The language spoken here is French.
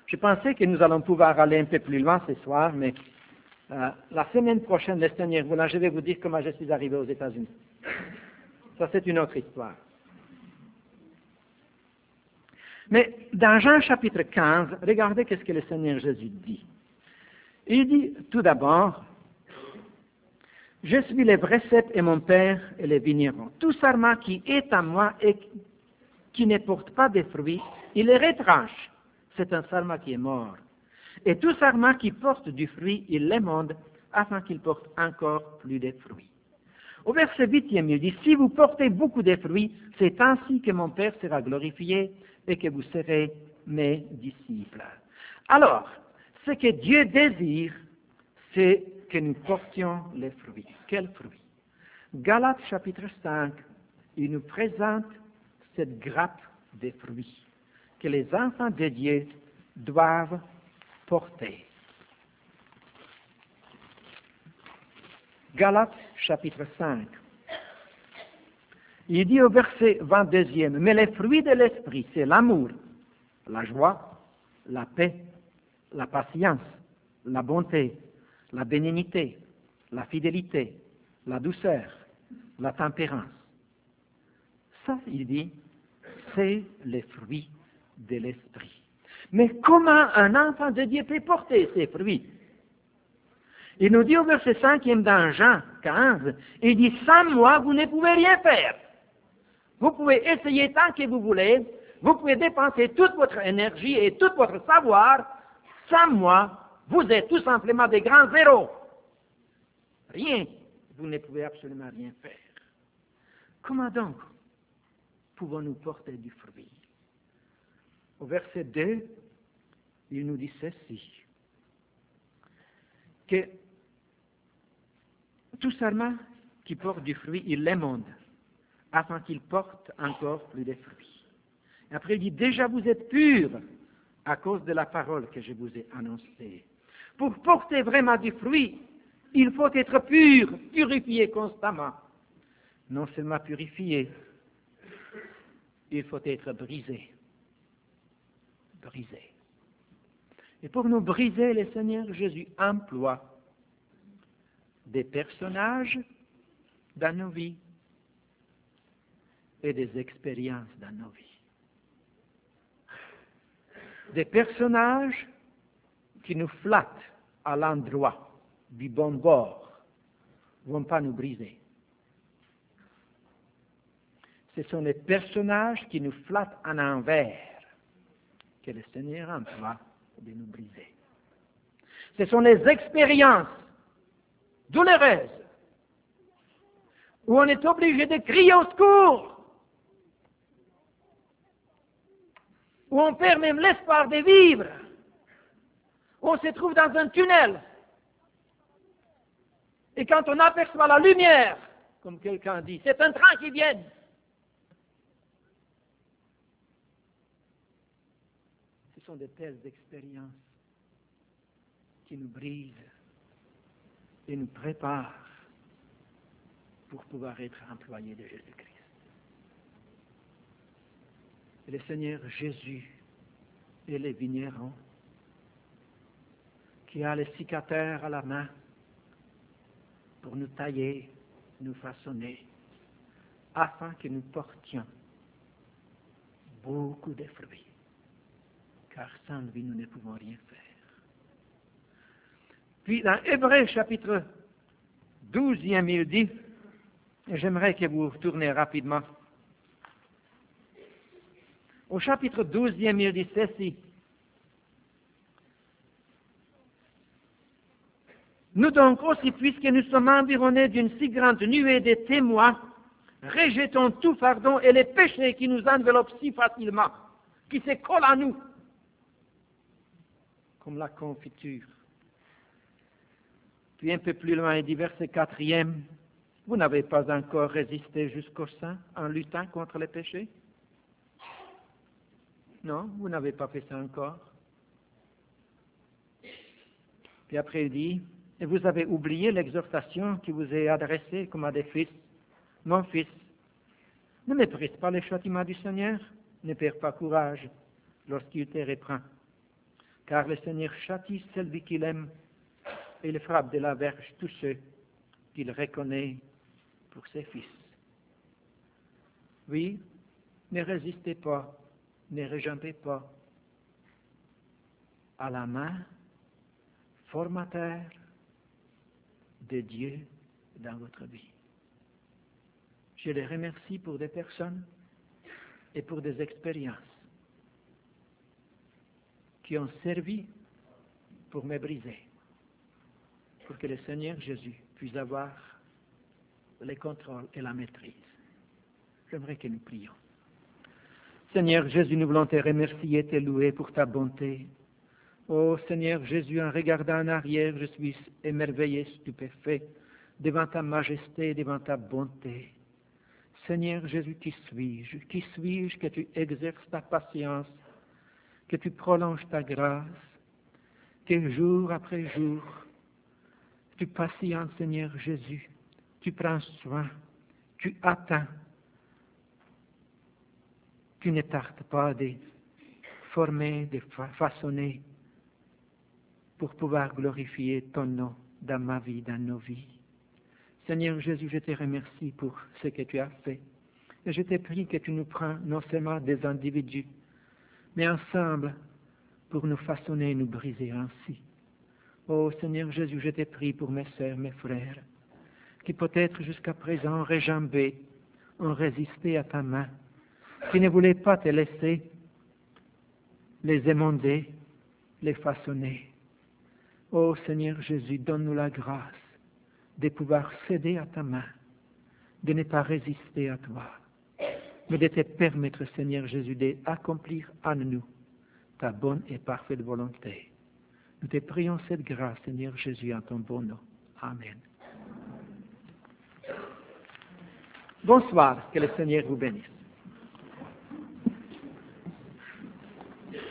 Je pensais que nous allons pouvoir aller un peu plus loin ce soir, mais la semaine prochaine, le Seigneur voulant, je vais vous dire comment je suis arrivé aux États-Unis. Ça, c'est une autre histoire. Mais dans Jean chapitre 15, regardez ce que le Seigneur Jésus dit. Il dit tout d'abord, « Je suis le vrai cep et mon Père est le vigneron. Tout sarment qui est à moi et qui ne porte pas de fruits, il le retranche. C'est un sarment qui est mort. Et tout sarment qui porte du fruit, il l'émonde afin qu'il porte encore plus de fruits. » Au verset 8e, il dit, « Si vous portez beaucoup de fruits, c'est ainsi que mon Père sera glorifié et que vous serez mes disciples. » Alors, ce que Dieu désire, c'est que nous portions les fruits. Quels fruits? Galates chapitre 5, il nous présente cette grappe de fruits que les enfants de Dieu doivent porter. Galates chapitre 5. Il dit au verset 22e, « Mais les fruits de l'esprit, c'est l'amour, la joie, la paix, la patience, la bonté, la bénignité, la fidélité, la douceur, la tempérance. » Ça, il dit, c'est les fruits de l'esprit. Mais comment un enfant de Dieu peut porter ces fruits? Il nous dit au verset 5e dans Jean 15, il dit, « Sans moi, vous ne pouvez rien faire. Vous pouvez essayer tant que vous voulez, vous pouvez dépenser toute votre énergie et tout votre savoir. Sans moi, vous êtes tout simplement des grands zéros. Rien, vous ne pouvez absolument rien faire. » Comment donc pouvons-nous porter du fruit? Au verset 2, il nous dit ceci, que tout sarment qui porte du fruit, il l'émonde, afin qu'il porte encore plus de fruits. Et après, il dit, déjà vous êtes purs à cause de la parole que je vous ai annoncée. Pour porter vraiment du fruit, il faut être pur, purifié constamment. Non seulement purifié, il faut être brisé. Brisé. Et pour nous briser, le Seigneur Jésus emploie des personnages dans nos vies et des expériences dans nos vies. Des personnages qui nous flattent à l'endroit du bon bord ne vont pas nous briser. Ce sont les personnages qui nous flattent en envers que le Seigneur emploie de nous briser. Ce sont les expériences douloureuses où on est obligé de crier au secours, où on perd même l'espoir de vivre, où on se trouve dans un tunnel. Et quand on aperçoit la lumière, comme quelqu'un dit, c'est un train qui vient. Ce sont de telles expériences qui nous brisent et nous préparent pour pouvoir être employés de Jésus-Christ. Et le Seigneur Jésus est le vigneron qui a le cicateur à la main pour nous tailler, nous façonner, afin que nous portions beaucoup de fruits. Car sans lui, nous ne pouvons rien faire. Puis dans Hébreux chapitre 12e, il dit, et j'aimerais que vous tournez rapidement, au chapitre 12e, il dit ceci, « Nous donc aussi, puisque nous sommes environnés d'une si grande nuée de témoins, rejetons tout fardeau et les péchés qui nous enveloppent si facilement, qui se collent à nous, comme la confiture. » Puis un peu plus loin, il dit, verset 4e, « Vous n'avez pas encore résisté jusqu'au sein en luttant contre les péchés? » Non, vous n'avez pas fait ça encore. Puis après, il dit, « Et vous avez oublié l'exhortation qui vous est adressée comme à des fils. Mon fils, ne méprise pas les châtiments du Seigneur, ne perds pas courage lorsqu'il te reprend. car le Seigneur châtie celui qu'il aime et il frappe de la verge tous ceux qu'il reconnaît pour ses fils. Oui, ne résistez pas, ne rejampez pas à la main formateur de Dieu dans votre vie. Je les remercie pour des personnes et pour des expériences qui ont servi pour me briser, pour que le Seigneur Jésus puisse avoir le contrôle et la maîtrise. J'aimerais que nous prions. Seigneur Jésus, nous voulons te remercier et te louer pour ta bonté. Oh Seigneur Jésus, en regardant en arrière, je suis émerveillé, stupéfait devant ta majesté, devant ta bonté. Seigneur Jésus, qui suis-je que tu exerces ta patience, que tu prolonges ta grâce, que jour après jour, tu patientes, Seigneur Jésus, tu prends soin, tu attends, tu ne tardes pas de former, de façonner pour pouvoir glorifier ton nom dans ma vie, dans nos vies. Seigneur Jésus, je te remercie pour ce que tu as fait. Et je te prie que tu nous prends non seulement des individus, mais ensemble pour nous façonner et nous briser ainsi. Oh Seigneur Jésus, je te prie pour mes sœurs, mes frères, qui peut-être jusqu'à présent ont rejambé, ont résisté à ta main, qui ne voulaient pas te laisser les émonder, les façonner. Oh Seigneur Jésus, donne-nous la grâce de pouvoir céder à ta main, de ne pas résister à toi, mais de te permettre, Seigneur Jésus, d'accomplir en nous ta bonne et parfaite volonté. Nous te prions cette grâce, Seigneur Jésus, en ton bon nom. Amen. Bonsoir, que le Seigneur vous bénisse.